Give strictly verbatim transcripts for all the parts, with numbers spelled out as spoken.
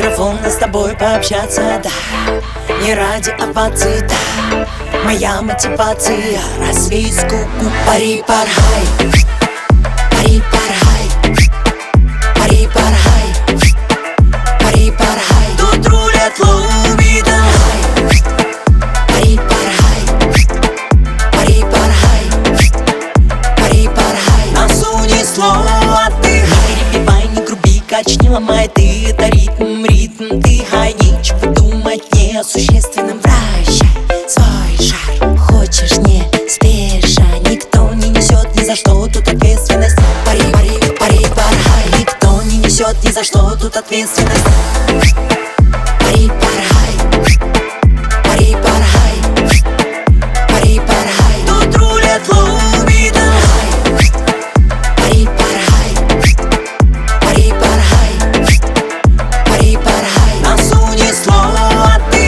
микрофона с тобой пообщаться, да. Не ради овации, да. Моя мотивация — развеять скуку. Пари, пархай, пари, пархай, пари, пархай, пари, пархай. Тут рулет лоуми, давай. Пари, пархай, пари, пархай, пари, пархай. Нас унесло, отдыхай. Не перебивай, не груби, качни, ломай. Ты — это ритм, ритм, ты хай. Нечего думать не о существенном. Вращай свой шар. Хочешь, не спеша. Никто не несет ни за что тут ответственность. Пари, пари, пари, пархай. Никто не несет ни за что тут ответственность. Пари, пархай, пари, пархай, пари, пархай. Тут рулет лоуми, давай. Пари, пархай, пари, пархай, пари, пархай. Нас унесло, отдыхай.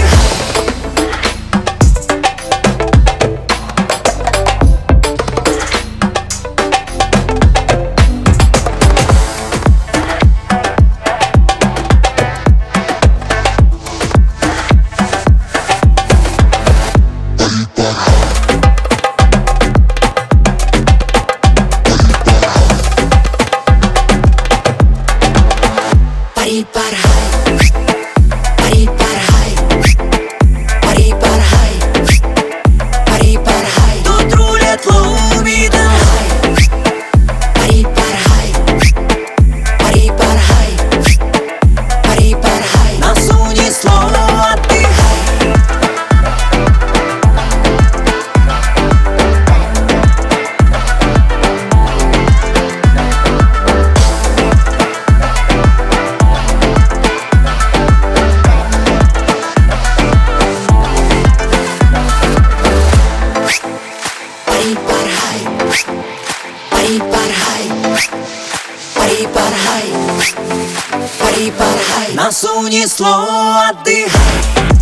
Пари, пархай, пари, пархай, пари, пархай, пари, пархай. Тут рулет лоуми, давай. Пари, пархай, пари, пархай, пари, пархай. Нас унесло, отдыхай. Пари, пархай, пари, пархай, пари, пархай, пари, пархай. Нас унесло, отдыхай.